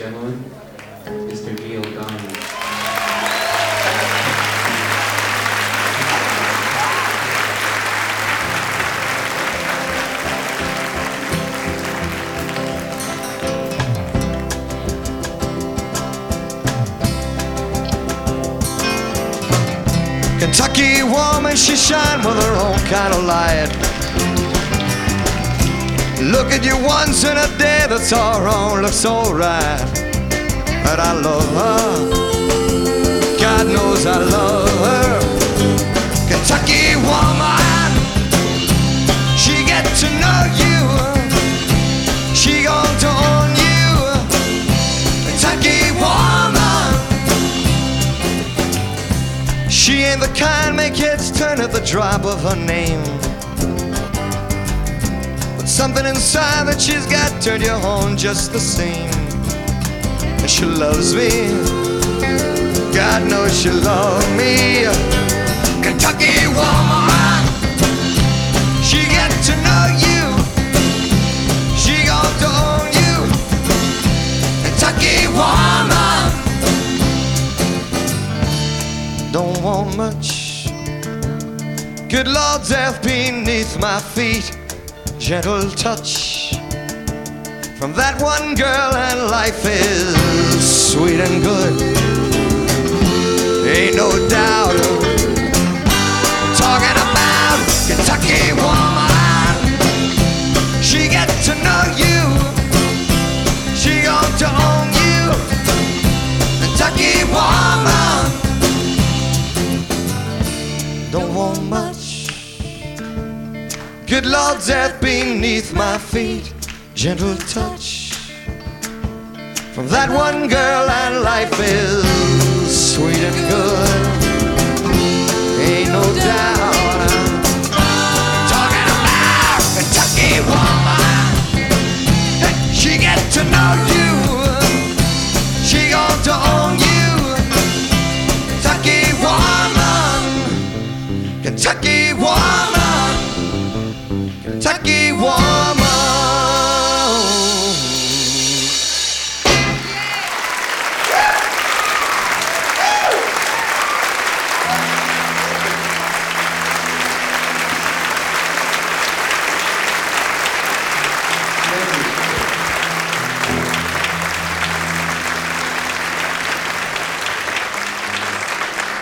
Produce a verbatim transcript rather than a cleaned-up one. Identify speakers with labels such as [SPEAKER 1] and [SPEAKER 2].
[SPEAKER 1] gentlemen, Mister Neil Diamond.
[SPEAKER 2] Kentucky woman, she shine with her own kind of light. Look at you once in a day, that's all wrong, looks all right. But I love her, God knows I love her. Kentucky woman, she get to know you, she going to own you. Kentucky woman, she ain't the kind make heads turn at the drop of her name. But something inside that she's got turned you on just the same. And she loves me, God knows she loves me. Kentucky woman, she get to know you, she got to own you. Kentucky woman, don't want much, good Lord's earth beneath my feet. Gentle touch from that one girl, and life is sweet and good. Ain't no doubt. Talking about Kentucky woman, she get to know you, she got to own you. Kentucky woman, don't want much, good Lord's earth beneath my feet. Gentle touch from that one girl, and life is sweet and good. Ain't no doubt. Talking about Kentucky woman, she get to know you, she got to own you. Kentucky woman, Kentucky woman.